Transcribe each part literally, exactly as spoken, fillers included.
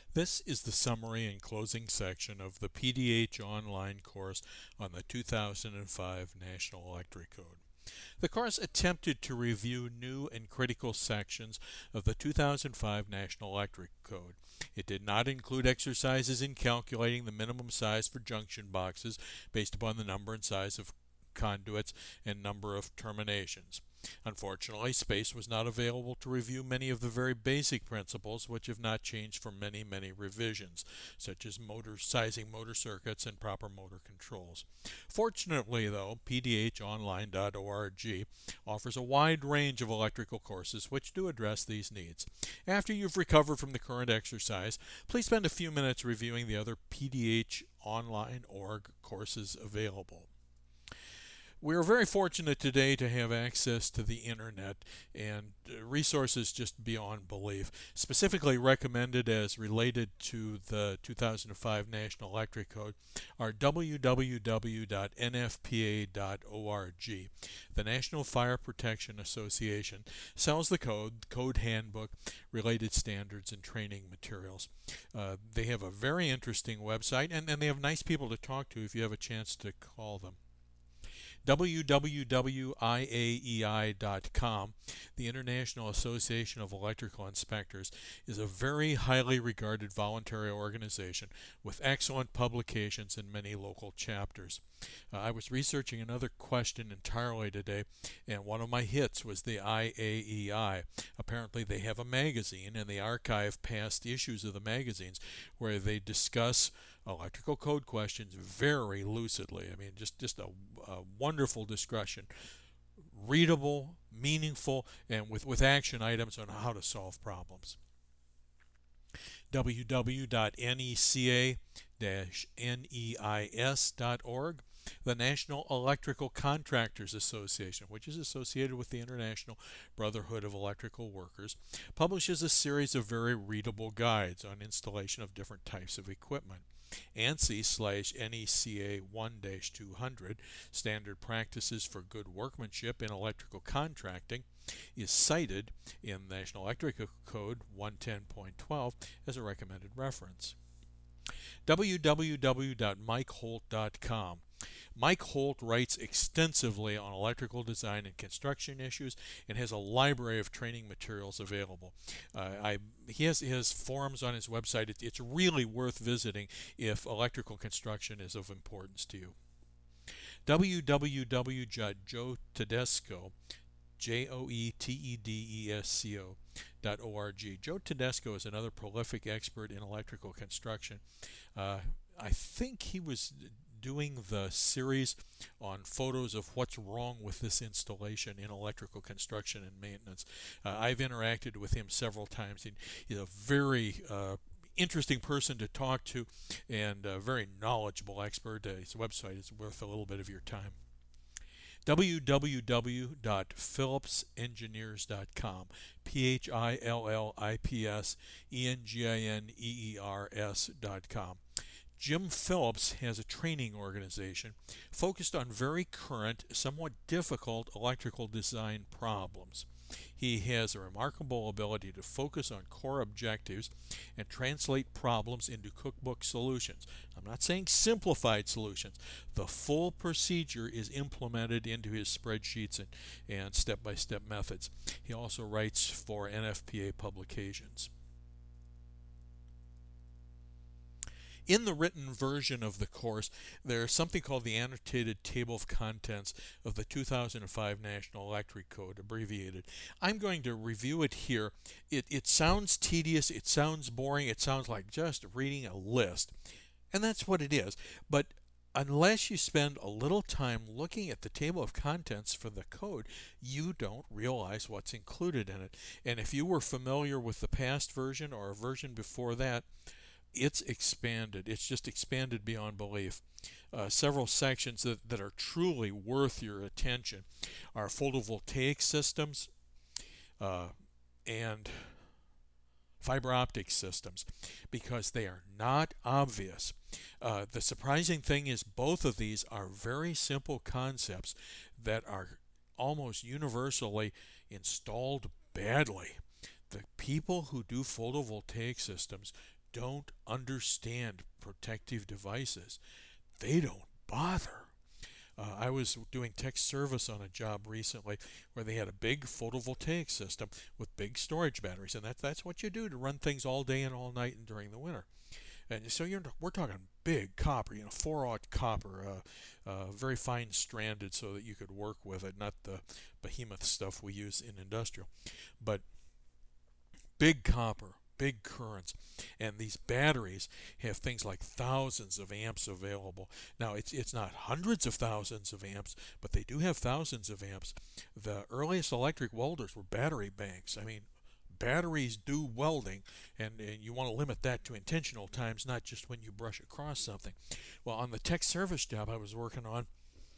This is the summary and closing section of the P D H online course on the two thousand five National Electric Code. The course attempted to review new and critical sections of the two thousand five National Electric Code. It did not include exercises in calculating the minimum size for junction boxes based upon the number and size of conduits and number of terminations. Unfortunately, space was not available to review many of the very basic principles which have not changed for many, many revisions, such as motor sizing motor circuits and proper motor controls. Fortunately, though, P D H online dot org offers a wide range of electrical courses which do address these needs. After you've recovered from the current exercise, please spend a few minutes reviewing the other P D H online dot org courses available. We are very fortunate today to have access to the internet and resources just beyond belief. Specifically recommended as related to the two thousand five National Electric Code are w w w dot n f p a dot org. The National Fire Protection Association sells the code, code handbook, related standards, and training materials. Uh, they have a very interesting website, and, and they have nice people to talk to if you have a chance to call them. w w w dot i a e i dot com, the International Association of Electrical Inspectors, is a very highly regarded voluntary organization with excellent publications and many local chapters. Uh, I was researching another question entirely today, and one of my hits was the I A E I. Apparently they have a magazine, and they archive past issues of the magazines where they discuss electrical code questions very lucidly. I mean, just, just a, a wonderful discussion. Readable, meaningful, and with, with action items on how to solve problems. w w w dot neca dash neis dot org, the National Electrical Contractors Association, which is associated with the International Brotherhood of Electrical Workers, publishes a series of very readable guides on installation of different types of equipment. ANSI slash NECA one dash two hundred, Standard Practices for Good Workmanship in Electrical Contracting, is cited in National Electrical Code one ten point twelve as a recommended reference. w w w dot mike holt dot com. Mike Holt writes extensively on electrical design and construction issues and has a library of training materials available. Uh, I, he, has, he has forums on his website. It, it's really worth visiting if electrical construction is of importance to you. w w w dot joe tedesco, J O E T E D E S C O dot org. Joe Tedesco is another prolific expert in electrical construction. Uh, I think he was doing the series on photos of what's wrong with this installation in electrical construction and maintenance. Uh, I've interacted with him several times. He, he's a very uh, interesting person to talk to and a very knowledgeable expert. Uh, his website is worth a little bit of your time. w w w dot phillips engineers dot com, P H I L L I P S E N G I N E E R S dot com. Jim Phillips has a training organization focused on very current, somewhat difficult electrical design problems. He has a remarkable ability to focus on core objectives and translate problems into cookbook solutions. I'm not saying simplified solutions. The full procedure is implemented into his spreadsheets and, and step-by-step methods. He also writes for N F P A publications. In the written version of the course, there's something called the Annotated Table of Contents of the two thousand five National Electric Code, abbreviated. I'm going to review it here. It, it sounds tedious, it sounds boring, it sounds like just reading a list. And that's what it is. But unless you spend a little time looking at the table of contents for the code, you don't realize what's included in it. And if you were familiar with the past version or a version before that, it's expanded. It's just expanded beyond belief. Uh, several sections that, that are truly worth your attention are photovoltaic systems uh, and fiber optic systems, because they are not obvious. Uh, the surprising thing is both of these are very simple concepts that are almost universally installed badly. The people who do photovoltaic systems don't understand protective devices. They don't bother. Uh, I was doing tech service on a job recently where they had a big photovoltaic system with big storage batteries, and that, that's what you do to run things all day and all night and during the winter. And so you're, we're talking big copper, you know, four-aught copper, uh, uh, very fine stranded so that you could work with it, not the behemoth stuff we use in industrial. But big copper, big currents, and these batteries have things like thousands of amps available. Now it's it's not hundreds of thousands of amps, but they do have thousands of amps. The earliest electric welders were battery banks. I mean, batteries do welding, and, and you want to limit that to intentional times, not just when you brush across something. Well, on the tech service job I was working on,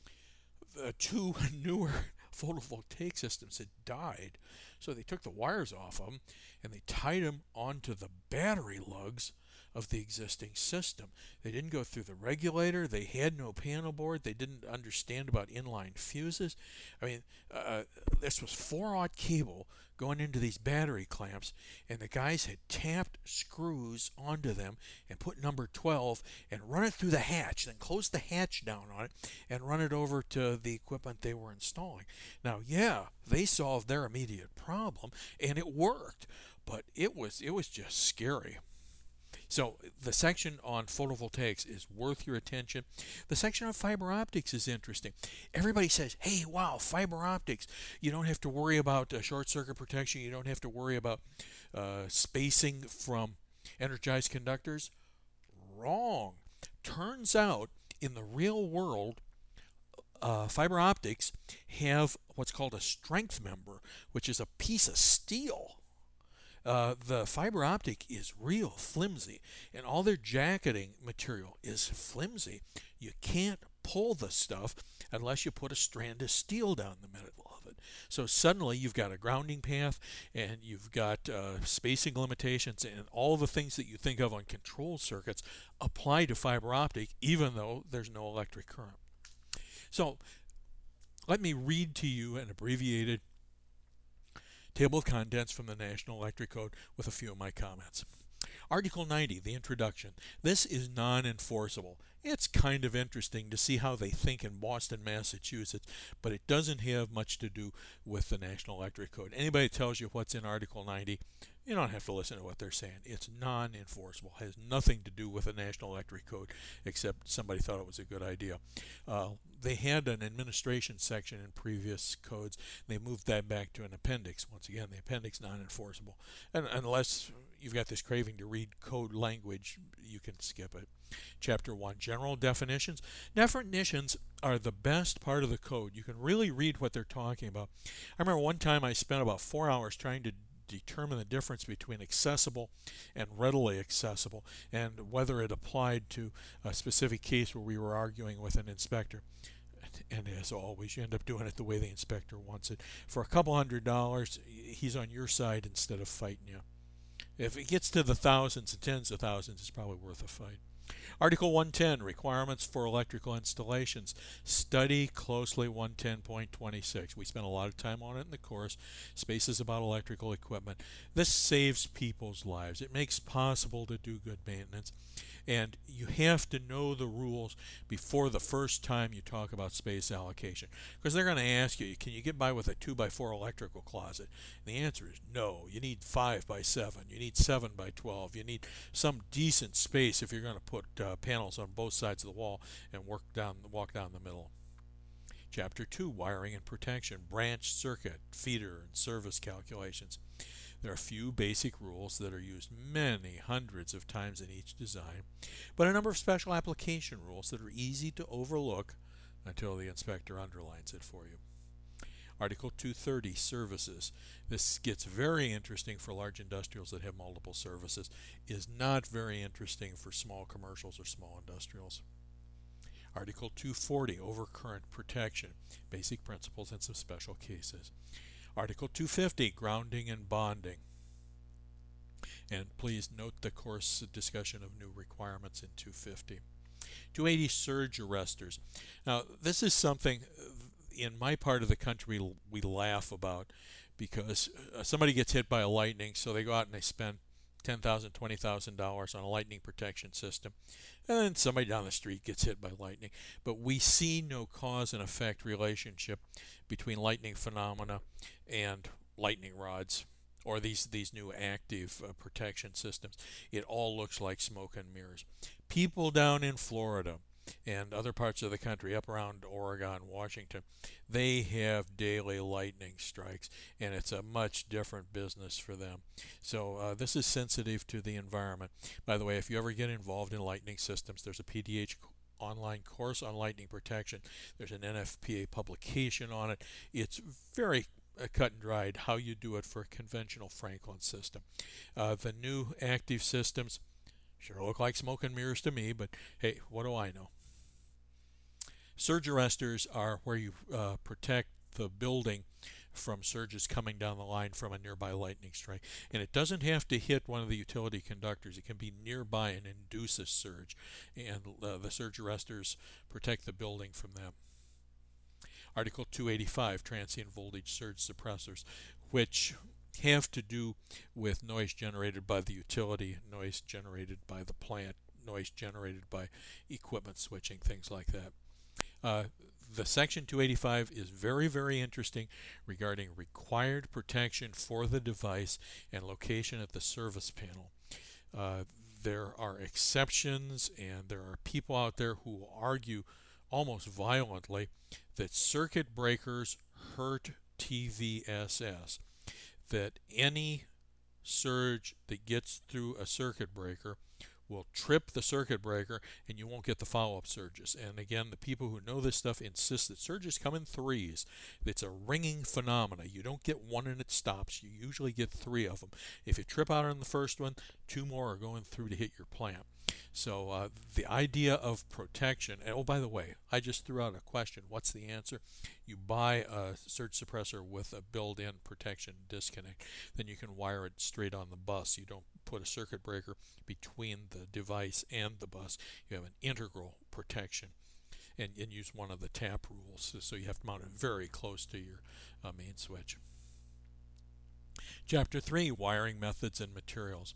the two newer photovoltaic systems had died, so they took the wires off them and they tied them onto the battery lugs of the existing system. They didn't go through the regulator. They had no panel board. They didn't understand about inline fuses. I mean, uh, this was four-aught cable going into these battery clamps, and the guys had tapped screws onto them and put number twelve and run it through the hatch, then close the hatch down on it and run it over to the equipment they were installing. Now, yeah, they solved their immediate problem, and it worked, but it was it was just scary. So the section on photovoltaics is worth your attention. The section on fiber optics is interesting. Everybody says, hey, wow, fiber optics. You don't have to worry about uh, short circuit protection. You don't have to worry about uh, spacing from energized conductors. Wrong. Turns out in the real world, uh, fiber optics have what's called a strength member, which is a piece of steel. Uh, the fiber optic is real flimsy, and all their jacketing material is flimsy. You can't pull the stuff unless you put a strand of steel down the middle of it. So suddenly you've got a grounding path, and you've got uh, spacing limitations, and all the things that you think of on control circuits apply to fiber optic, even though there's no electric current. So let me read to you an abbreviated table of contents from the National Electric Code with a few of my comments. Article ninety, the introduction. This is non-enforceable. It's kind of interesting to see how they think in Boston, Massachusetts, but it doesn't have much to do with the National Electric Code. Anybody that tells you what's in Article ninety, you don't have to listen to what they're saying. It's non-enforceable. It has nothing to do with the National Electric Code, except somebody thought it was a good idea. Uh, they had an administration section in previous codes. They moved that back to an appendix. Once again, the appendix non-enforceable. And unless you've got this craving to read code language, you can skip it. Chapter one, general definitions. Definitions are the best part of the code. You can really read what they're talking about. I remember one time I spent about four hours trying to determine the difference between accessible and readily accessible, and whether it applied to a specific case where we were arguing with an inspector. And as always, you end up doing it the way the inspector wants it. For a couple hundred dollars, he's on your side instead of fighting you. If it gets to the thousands and tens of thousands, it's probably worth a fight. Article one ten, requirements for electrical installations. Study closely one ten point twenty-six. We spent a lot of time on it in the course. Spaces about electrical equipment. This saves people's lives. It makes possible to do good maintenance. And you have to know the rules before the first time you talk about space allocation. Because they're going to ask you, can you get by with a two by four electrical closet? And the answer is no. You need five by seven. You need seven by twelve. You need some decent space if you're going to put uh, panels on both sides of the wall and work down, walk down the middle. Chapter two, wiring and protection, branch circuit, feeder, and service calculations. There are a few basic rules that are used many hundreds of times in each design, but a number of special application rules that are easy to overlook until the inspector underlines it for you. Article two thirty, services. This gets very interesting for large industrials that have multiple services. It is not very interesting for small commercials or small industrials. Article two forty, overcurrent protection, basic principles and some special cases. Article two fifty, grounding and bonding. And please note the course discussion of new requirements in two fifty. two eighty, surge arresters. Now, this is something in my part of the country we laugh about, because somebody gets hit by a lightning, so they go out and they spend ten thousand dollars, twenty thousand dollars on a lightning protection system, and then somebody down the street gets hit by lightning. But we see no cause and effect relationship between lightning phenomena and lightning rods or these, these new active uh, protection systems. It all looks like smoke and mirrors. People down in Florida and other parts of the country, up around Oregon, Washington, they have daily lightning strikes, and it's a much different business for them. So uh, this is sensitive to the environment. By the way, if you ever get involved in lightning systems, there's a P D H online course on lightning protection. There's an N F P A publication on it. It's very uh, cut and dried how you do it for a conventional Franklin system. Uh, the new active systems sure look like smoke and mirrors to me, but hey, what do I know? Surge arresters are where you uh, protect the building from surges coming down the line from a nearby lightning strike. And it doesn't have to hit one of the utility conductors. It can be nearby and induce a surge. And uh, the surge arresters protect the building from them. Article two eighty-five, transient voltage surge suppressors, which have to do with noise generated by the utility, noise generated by the plant, noise generated by equipment switching, things like that. Uh, the section two eighty-five is very, very interesting regarding required protection for the device and location at the service panel. Uh, there are exceptions, and there are people out there who argue almost violently that circuit breakers hurt T V S S, that any surge that gets through a circuit breaker will trip the circuit breaker and you won't get the follow-up surges. And again, the people who know this stuff insist that surges come in threes. It's a ringing phenomena. You don't get one and it stops. You usually get three of them. If you trip out on the first one, two more are going through to hit your plant. So uh, the idea of protection, and oh, by the way, I just threw out a question. What's the answer? You buy a surge suppressor with a built-in protection disconnect. Then you can wire it straight on the bus. You don't put a circuit breaker between the device and the bus. You have an integral protection, and, and use one of the tap rules. So you have to mount it very close to your uh, main switch. Chapter three, wiring methods and materials.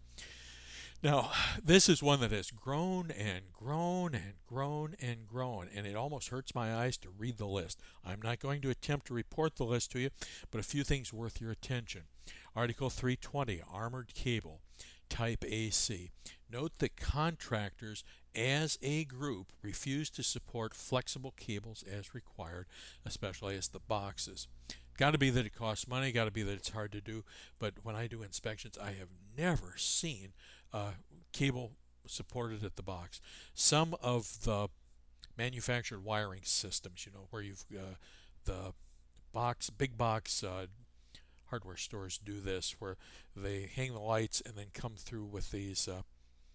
Now, this is one that has grown and grown and grown and grown, and it almost hurts my eyes to read the list. I'm not going to attempt to report the list to you, but a few things worth your attention. Article three twenty, armored cable, type A C. Note that contractors as a group refuse to support flexible cables as required, especially as the boxes. Got to be that it costs money, got to be that it's hard to do, but when I do inspections, I have never seen uh, cable supported at the box. Some of the manufactured wiring systems, you know, where you've uh, the box, big box uh, hardware stores do this, where they hang the lights and then come through with these uh,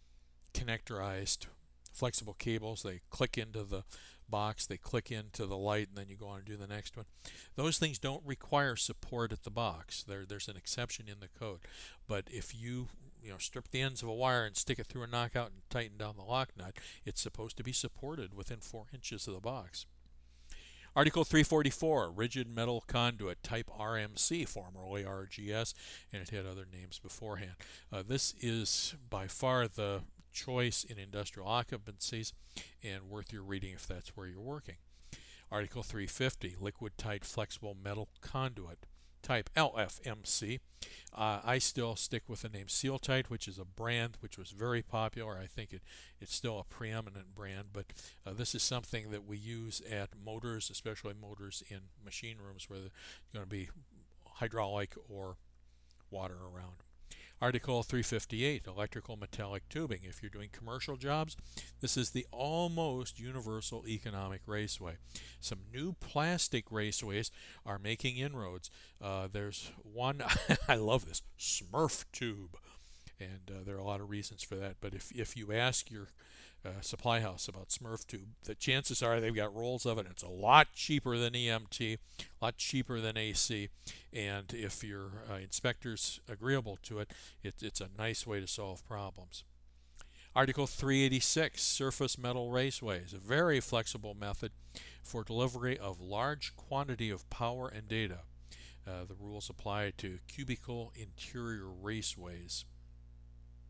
connectorized flexible cables. They click into the box, they click into the light, and then you go on and do the next one. Those things don't require support at the box. There, there's an exception in the code. But if you you know strip the ends of a wire and stick it through a knockout and tighten down the lock nut, it's supposed to be supported within four inches of the box. Article three forty-four, rigid metal conduit, type R M C, formerly R G S, and it had other names beforehand. Uh, this is by far the choice in industrial occupancies and worth your reading if that's where you're working. Article three fifty, liquid tight flexible metal conduit, type L F M C. Uh, I still stick with the name Seal Tight, which is a brand which was very popular. I think it, it's still a preeminent brand, but uh, this is something that we use at motors, especially motors in machine rooms where there's going to be hydraulic or water around. Article three fifty-eight, electrical metallic tubing. If you're doing commercial jobs, this is the almost universal economic raceway. Some new plastic raceways are making inroads. Uh, there's one, I love this, Smurf tube. And uh, there are a lot of reasons for that. But if, if you ask your uh, supply house about Smurf tube, the chances are they've got rolls of it. It's a lot cheaper than E M T, a lot cheaper than A C. And if your uh, inspector's agreeable to it, it, it's a nice way to solve problems. Article three eighty-six, surface metal raceways, a very flexible method for delivery of large quantity of power and data. Uh, the rules apply to cubicle interior raceways.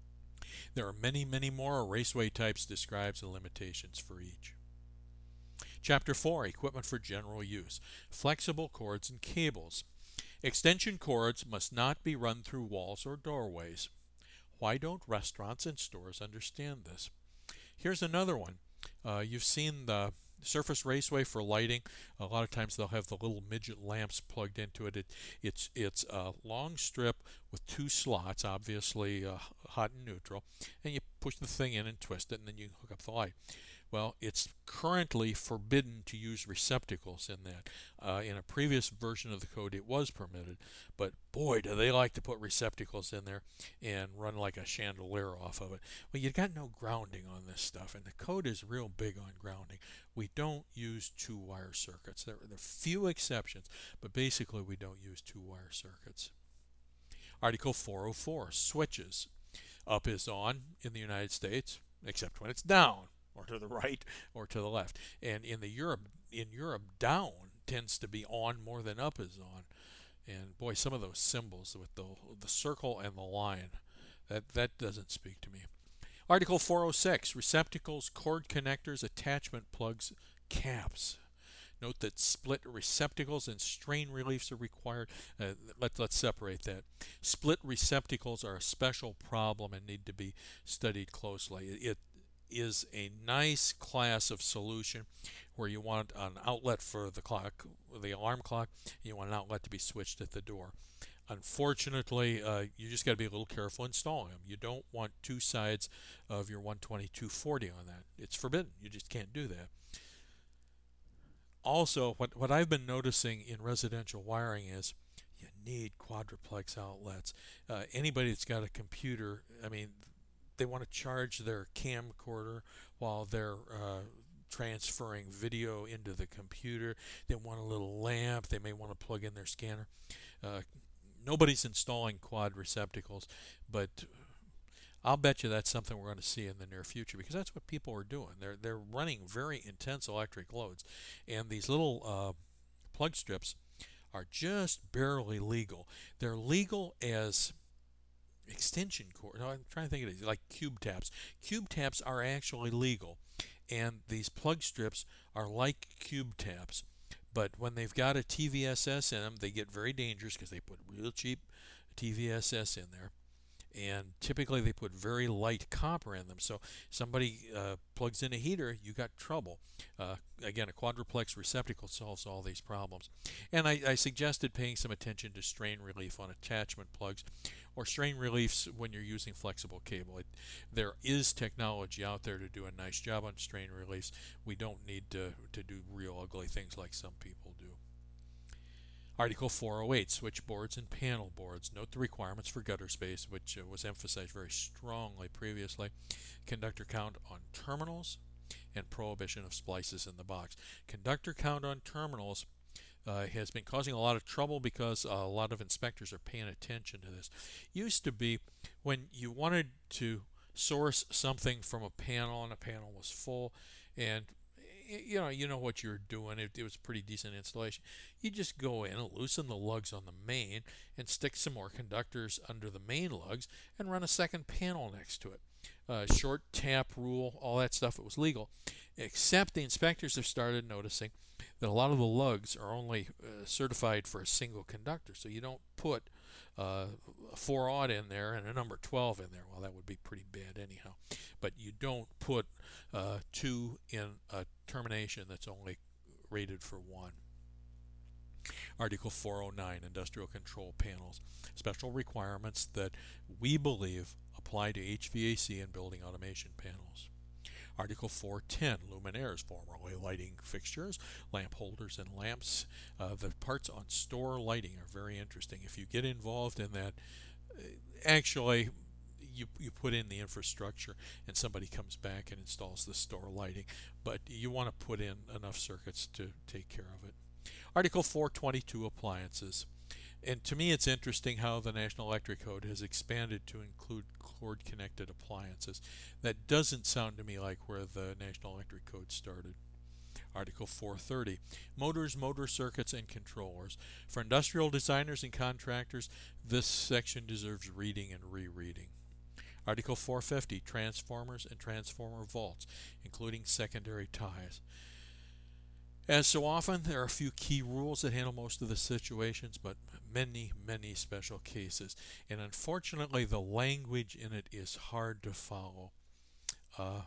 There are many, many more raceway types describes and limitations for each. Chapter four, Equipment for General Use. Flexible cords and cables. Extension cords must not be run through walls or doorways. Why don't restaurants and stores understand this? Here's another one. Uh, you've seen the Surface Raceway for lighting. A lot of times they'll have the little midget lamps plugged into it. it it's it's a long strip with two slots, obviously uh, hot and neutral, and you push the thing in and twist it, and then you hook up the light. Well, it's currently forbidden to use receptacles in that. Uh, in a previous version of the code, it was permitted, but boy, do they like to put receptacles in there and run like a chandelier off of it. Well, you got no grounding on this stuff, and the code is real big on grounding. We don't use two-wire circuits. There, there are few exceptions, but basically we don't use two-wire circuits. Article four oh four, switches. Up is on in the United States, except when it's down, or to the right, or to the left. And in the Europe, in Europe, down tends to be on more than up is on. And boy, some of those symbols with the the circle and the line, that that doesn't speak to me. Article four oh six, receptacles, cord connectors, attachment plugs, caps. Note that split receptacles and strain reliefs are required. Uh, let, let's separate that. Split receptacles are a special problem and need to be studied closely. It is a nice class of solution where you want an outlet for the clock, the alarm clock, and you want an outlet to be switched at the door. Unfortunately, uh, you just got to be a little careful installing them. You don't want two sides of your one twenty-two forty on that. It's forbidden. You just can't do that. Also, what, what I've been noticing in residential wiring is you need quadruplex outlets. Uh, anybody that's got a computer, I mean, they want to charge their camcorder while they're uh, transferring video into the computer. They want a little lamp. They may want to plug in their scanner. Uh, nobody's installing quad receptacles, but I'll bet you that's something we're going to see in the near future, because that's what people are doing. They're they're running very intense electric loads, and these little uh, plug strips are just barely legal. They're legal as extension cord. No, I'm trying to think of it like cube taps. Cube taps are actually legal, and these plug strips are like cube taps. But when they've got a T V S S in them, they get very dangerous because they put real cheap T V S S in there. And typically they put very light copper in them. So somebody uh, plugs in a heater, you got trouble. Uh, again, a quadruplex receptacle solves all these problems. And I, I suggested paying some attention to strain relief on attachment plugs, or strain reliefs when you're using flexible cable. It, there is technology out there to do a nice job on strain reliefs. We don't need to, to do real ugly things like some people do. Article four oh eight, switchboards and panel boards. Note the requirements for gutter space, which uh, was emphasized very strongly previously. Conductor count on terminals and prohibition of splices in the box. Conductor count on terminals uh, has been causing a lot of trouble because uh, a lot of inspectors are paying attention to this. Used to be when you wanted to source something from a panel and a panel was full, and you know, you know what you're doing. It, it was a pretty decent installation. You just go in and loosen the lugs on the main and stick some more conductors under the main lugs and run a second panel next to it. Uh, short tap rule, all that stuff, it was legal. Except the inspectors have started noticing that a lot of the lugs are only uh, certified for a single conductor. So you don't put uh, a four aught in there and a number twelve in there. Well, that would be pretty bad anyhow. But you don't put uh, two in a termination that's only rated for one. Article four oh nine, industrial control panels. Special requirements that we believe apply to H V A C and building automation panels. Article four ten, luminaires, formerly lighting fixtures, lamp holders and lamps. Uh, the parts on store lighting are very interesting. If you get involved in that, actually you, you put in the infrastructure and somebody comes back and installs the store lighting, but you want to put in enough circuits to take care of it. Article four twenty-two, appliances. And to me it's interesting how the National Electric Code has expanded to include cord-connected appliances. That doesn't sound to me like where the National Electric Code started. Article four thirty, motors, motor circuits, and controllers. For industrial designers and contractors, this section deserves reading and rereading. Article four fifty, transformers and transformer vaults, including secondary ties. As so often, there are a few key rules that handle most of the situations, but many, many special cases. And unfortunately, the language in it is hard to follow. Uh,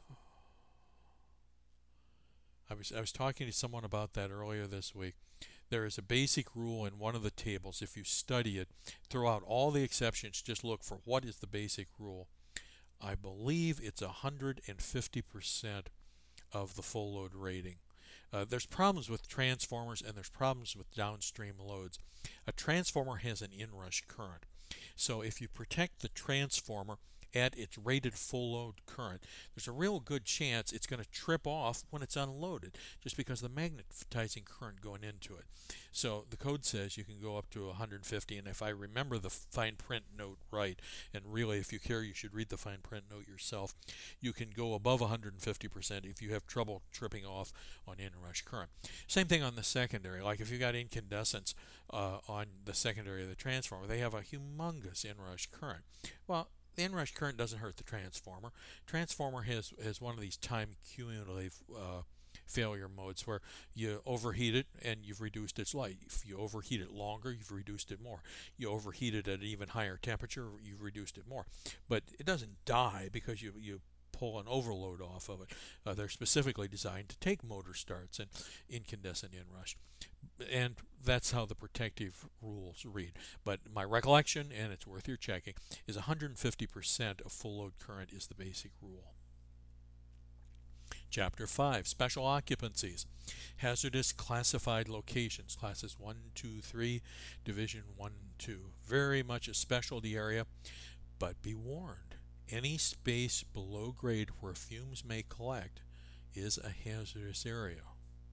I was, I was talking to someone about that earlier this week. There is a basic rule in one of the tables. If you study it, throw out all the exceptions, just look for what is the basic rule. I believe it's one hundred fifty percent of the full load rating. Uh, there's problems with transformers and there's problems with downstream loads. A transformer has an inrush current. So if you protect the transformer at its rated full load current, there's a real good chance it's going to trip off when it's unloaded, just because of the magnetizing current going into it. So the code says you can go up to one hundred fifty, and if I remember the fine print note right, and really if you care you should read the fine print note yourself, you can go above one hundred fifty percent if you have trouble tripping off on inrush current. Same thing on the secondary. Like if you got incandescence uh, on the secondary of the transformer, they have a humongous inrush current. Well, the inrush current doesn't hurt the transformer. Transformer has, has one of these time cumulative uh, failure modes where you overheat it and you've reduced its life. If you overheat it longer, you've reduced it more. You overheat it at an even higher temperature, you've reduced it more. But it doesn't die because you, you pull an overload off of it. Uh, they're specifically designed to take motor starts and incandescent inrush. And that's how the protective rules read. But my recollection, and it's worth your checking, is one hundred fifty percent of full load current is the basic rule. Chapter five, Special Occupancies. Hazardous Classified Locations, Classes one, two, three, Division one, two. Very much a specialty area, but be warned, any space below grade where fumes may collect is a hazardous area.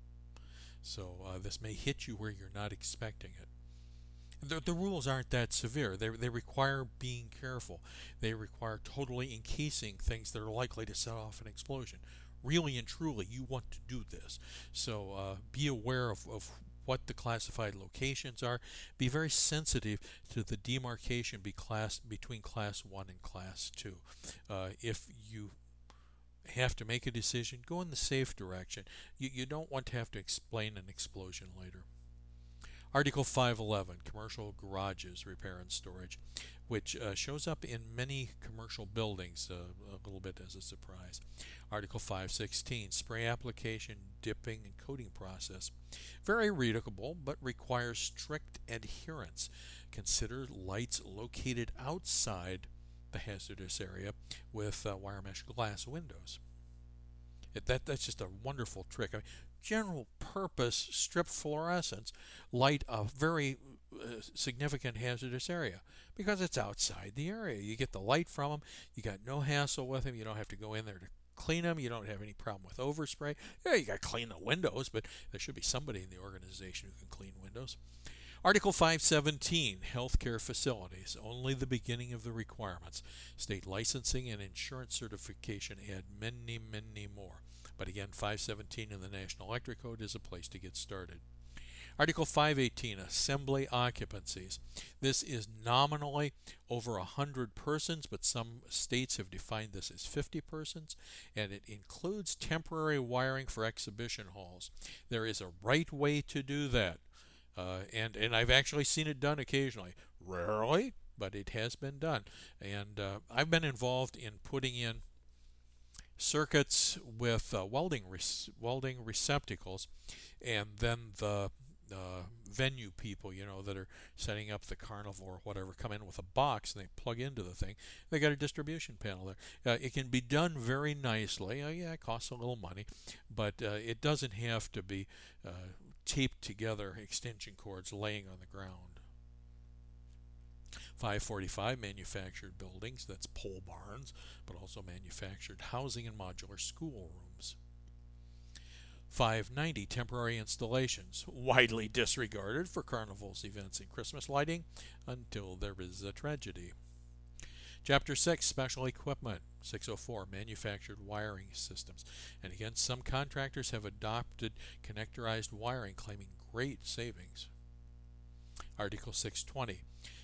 So uh, this may hit you where you're not expecting it. The, the rules aren't that severe. They, they require being careful. They require totally encasing things that are likely to set off an explosion. Really and truly, you want to do this. So uh, be aware of, of what the classified locations are. Be very sensitive to the demarcation be class, between Class one and Class two. Uh, if you have to make a decision, go in the safe direction. You, you don't want to have to explain an explosion later. Article five eleven, Commercial Garages, Repair and Storage, which uh, shows up in many commercial buildings uh, a little bit as a surprise. Article five sixteen, Spray Application, Dipping, and Coating Process. Very readable, but requires strict adherence. Consider lights located outside the hazardous area with uh, wire mesh glass windows. It, that, that's just a wonderful trick. I mean, general purpose strip fluorescents light a very uh, significant hazardous area because it's outside the area. You get the light from them, you got no hassle with them, you don't have to go in there to clean them, you don't have any problem with overspray. Yeah, you got to clean the windows, but there should be somebody in the organization who can clean windows. Article five seventeen, Healthcare Facilities, only the beginning of the requirements. State licensing and insurance certification add many, many more. But again, five seventeen in the National Electric Code is a place to get started. Article five eighteen, Assembly Occupancies. This is nominally over one hundred persons, but some states have defined this as fifty persons, and it includes temporary wiring for exhibition halls. There is a right way to do that. Uh, and, and I've actually seen it done occasionally. Rarely, but it has been done. And uh, I've been involved in putting in circuits with uh, welding, res welding receptacles, and then the uh, venue people, you know, that are setting up the carnival or whatever, come in with a box and they plug into the thing. They got a distribution panel there. Uh, it can be done very nicely. Uh, yeah, it costs a little money, but uh, it doesn't have to be uh, taped together extension cords laying on the ground. five forty-five, manufactured buildings, that's pole barns, but also manufactured housing and modular schoolrooms. five ninety, temporary installations, widely disregarded for carnivals, events, and Christmas lighting until there is a tragedy. Chapter six, Special Equipment. six oh four, Manufactured Wiring Systems. And again, some contractors have adopted connectorized wiring, claiming great savings. Article six twenty,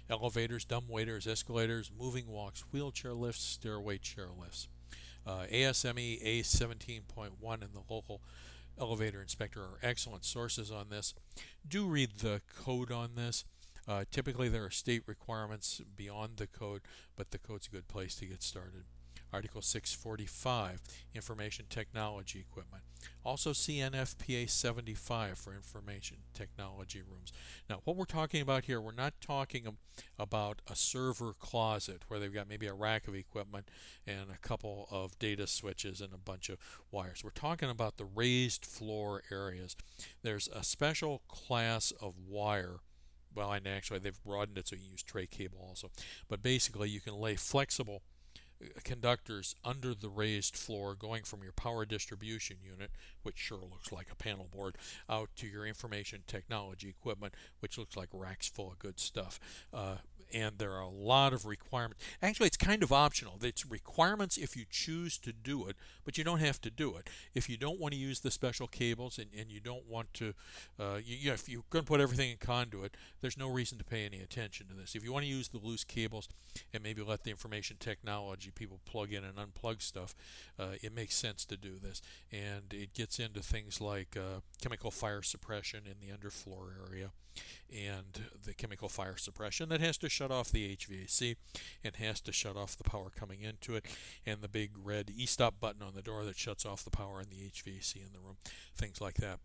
Elevators, dumbwaiters, escalators, moving walks, wheelchair lifts, stairway chair lifts. Uh, A S M E A seventeen point one and the local elevator inspector are excellent sources on this. Do read the code on this. Uh, typically there are state requirements beyond the code, but the code's a good place to get started. Article six forty-five, Information Technology Equipment. Also see N F P A seventy-five for information technology rooms. Now what we're talking about here, we're not talking about a server closet where they've got maybe a rack of equipment and a couple of data switches and a bunch of wires. We're talking about the raised floor areas. There's a special class of wire. Well, and actually they've broadened it so you can use tray cable also. But basically you can lay flexible conductors under the raised floor going from your power distribution unit, which sure looks like a panel board, out to your information technology equipment, which looks like racks full of good stuff. Uh, and there are a lot of requirements. Actually, it's kind of optional. It's requirements if you choose to do it, but you don't have to do it. If you don't want to use the special cables and, and you don't want to, uh, you, you know, if you're going to put everything in conduit, there's no reason to pay any attention to this. If you want to use the loose cables and maybe let the information technology people plug in and unplug stuff, uh, it makes sense to do this. And it gets into things like uh, chemical fire suppression in the underfloor area, and the chemical fire suppression that has to shut off the H V A C and has to shut off the power coming into it, and the big red e-stop button on the door that shuts off the power in the H V A C in the room, things like that.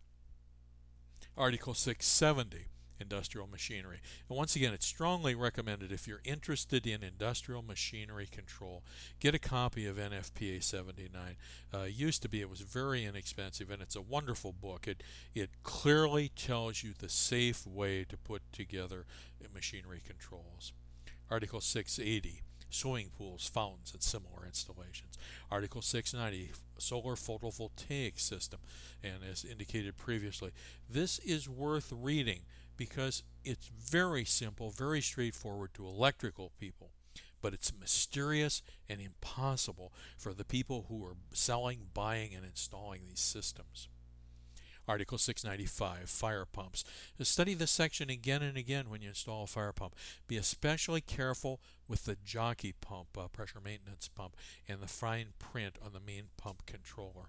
Article six seventy, Industrial Machinery. And once again, it's strongly recommended if you're interested in industrial machinery control, get a copy of N F P A seventy-nine. Uh, used to be, it was very inexpensive, and it's a wonderful book. It, it clearly tells you the safe way to put together machinery controls. Article six eighty, Swimming pools, fountains, and similar installations. Article six ninety, Solar Photovoltaic System. And as indicated previously, this is worth reading because it's very simple, very straightforward to electrical people, but it's mysterious and impossible for the people who are selling, buying, and installing these systems. Article six ninety-five, Fire Pumps. Study this section again and again when you install a fire pump. Be especially careful with the jockey pump, uh, pressure maintenance pump, and the fine print on the main pump controller.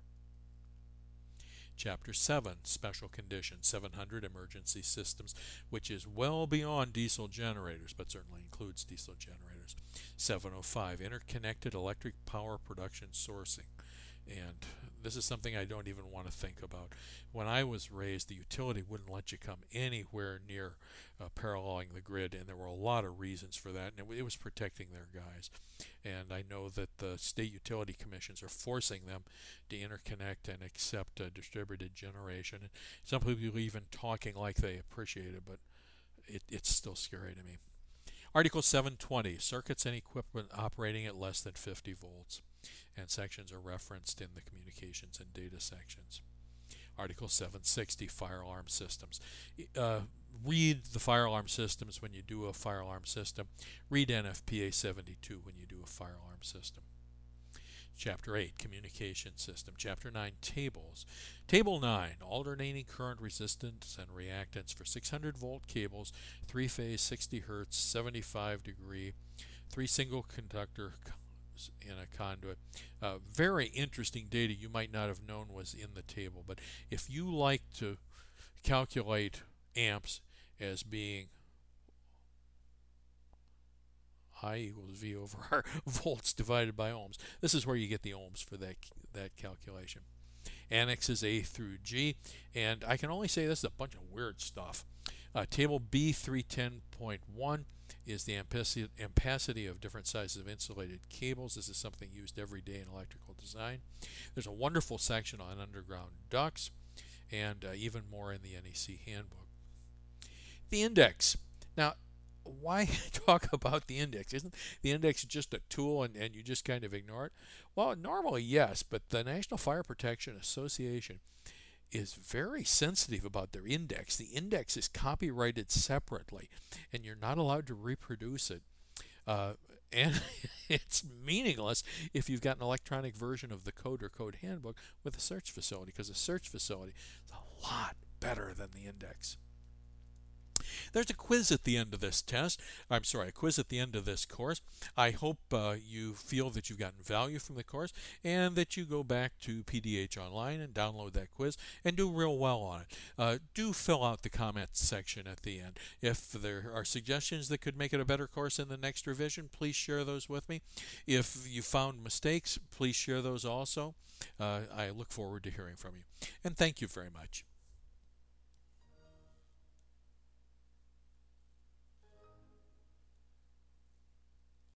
Chapter seven, Special Conditions, seven hundred, Emergency Systems, which is well beyond diesel generators, but certainly includes diesel generators. seven oh five, Interconnected Electric Power Production Sourcing. And this is something I don't even want to think about. When I was raised, the utility wouldn't let you come anywhere near uh, paralleling the grid, and there were a lot of reasons for that, and it, it was protecting their guys. And I know that the state utility commissions are forcing them to interconnect and accept uh, distributed generation. And some people are even talking like they appreciate it, but it, it's still scary to me. Article seven twenty, Circuits and Equipment Operating at Less than fifty volts. And sections are referenced in the communications and data sections. Article seven sixty, Fire Alarm Systems. Uh, read the fire alarm systems when you do a fire alarm system. Read N F P A seventy-two when you do a fire alarm system. Chapter eight, Communication System. Chapter nine, Tables. Table nine, Alternating Current Resistance and Reactance for six hundred volt cables, three-phase, sixty hertz, seventy-five degree, three single conductor in a conduit. Uh, very interesting data you might not have known was in the table, but if you like to calculate amps as being I equals V over R volts divided by ohms, this is where you get the ohms for that that calculation. Annexes A through G, and I can only say this is a bunch of weird stuff. Uh, table B three ten point one is the ampacity of different sizes of insulated cables. This is something used every day in electrical design. There's a wonderful section on underground ducts, and uh, even more in the N E C handbook. The index. Now, why talk about the index? Isn't the index just a tool and, and you just kind of ignore it? Well, normally yes, but the National Fire Protection Association is very sensitive about their index. The index is copyrighted separately, and you're not allowed to reproduce it. Uh, and it's meaningless if you've got an electronic version of the code or code handbook with a search facility, because a search facility is a lot better than the index. There's a quiz at the end of this test. I'm sorry, a quiz at the end of this course. I hope uh, you feel that you've gotten value from the course and that you go back to P D H Online and download that quiz and do real well on it. Uh, do fill out the comments section at the end. If there are suggestions that could make it a better course in the next revision, please share those with me. If you found mistakes, please share those also. Uh, I look forward to hearing from you. And thank you very much.